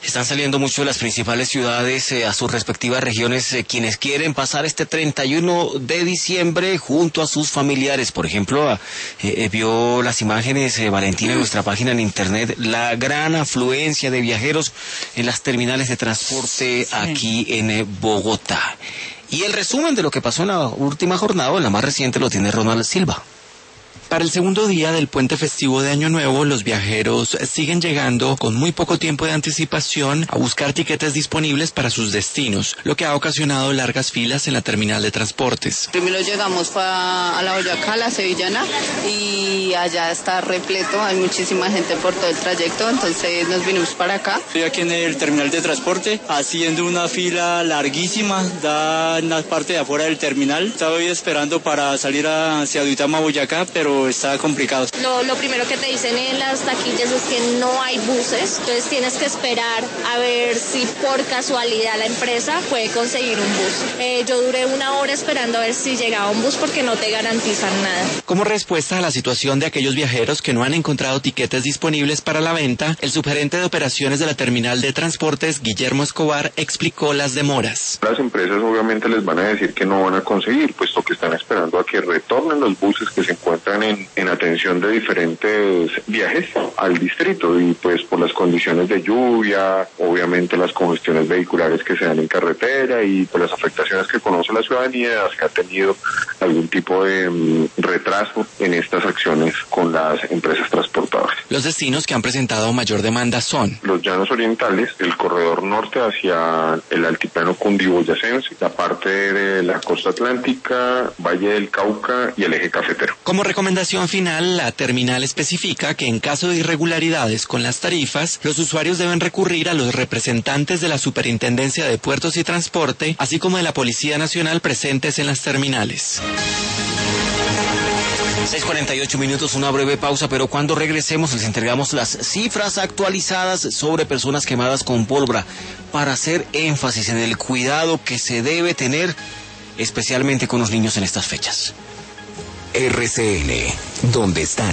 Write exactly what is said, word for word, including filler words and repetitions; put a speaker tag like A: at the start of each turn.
A: Están saliendo mucho de las principales ciudades eh, a sus respectivas regiones eh, quienes quieren pasar este treinta y uno de diciembre junto a sus familiares. Por ejemplo, eh, eh, vio las imágenes, eh, Valentina, en nuestra página en internet, la gran afluencia de viajeros en las terminales de transporte sí. aquí en eh, Bogotá. Y el resumen de lo que pasó en la última jornada, o en la más reciente, lo tiene Ronald Silva.
B: Para el segundo día del puente festivo de Año Nuevo, los viajeros siguen llegando con muy poco tiempo de anticipación a buscar tiquetes disponibles para sus destinos, lo que ha ocasionado largas filas en la terminal de transportes.
C: Primero llegamos a la Boyacá, a la Sevillana, y allá está repleto, hay muchísima gente por todo el trayecto, entonces nos vinimos para acá.
D: Estoy aquí en el terminal de transporte, haciendo una fila larguísima, da en la parte de afuera del terminal. Estoy esperando para salir hacia Duitama, Boyacá, pero está complicado.
E: Lo, lo primero que te dicen en las taquillas es que no hay buses, entonces tienes que esperar a ver si por casualidad la empresa puede conseguir un bus. Eh, yo duré una hora esperando a ver si llegaba un bus porque no te garantizan nada.
B: Como respuesta a la situación de aquellos viajeros que no han encontrado tiquetes disponibles para la venta, el subgerente de operaciones de la terminal de transportes, Guillermo Escobar, explicó las demoras.
F: Las empresas obviamente les van a decir que no van a conseguir, puesto que están esperando a que retornen los buses que se encuentran en En, en atención de diferentes viajes al distrito, y pues por las condiciones de lluvia, obviamente las congestiones vehiculares que se dan en carretera y por las afectaciones que conoce la ciudadanía, se ha tenido algún tipo de um, retraso en estas acciones con las empresas transportadoras.
B: Los destinos que han presentado mayor demanda son
F: los llanos orientales, el corredor norte hacia el altiplano cundiboyacense, la parte de la costa atlántica, Valle del Cauca y el eje cafetero.
B: Como recomendación final, la terminal especifica que en caso de irregularidades con las tarifas, los usuarios deben recurrir a los representantes de la Superintendencia de Puertos y Transporte, así como de la Policía Nacional presentes en las terminales.
A: seis cuarenta y ocho minutos, una breve pausa, pero cuando regresemos les entregamos las cifras actualizadas sobre personas quemadas con pólvora para hacer énfasis en el cuidado que se debe tener, especialmente con los niños en estas fechas.
G: R C N, ¿dónde están?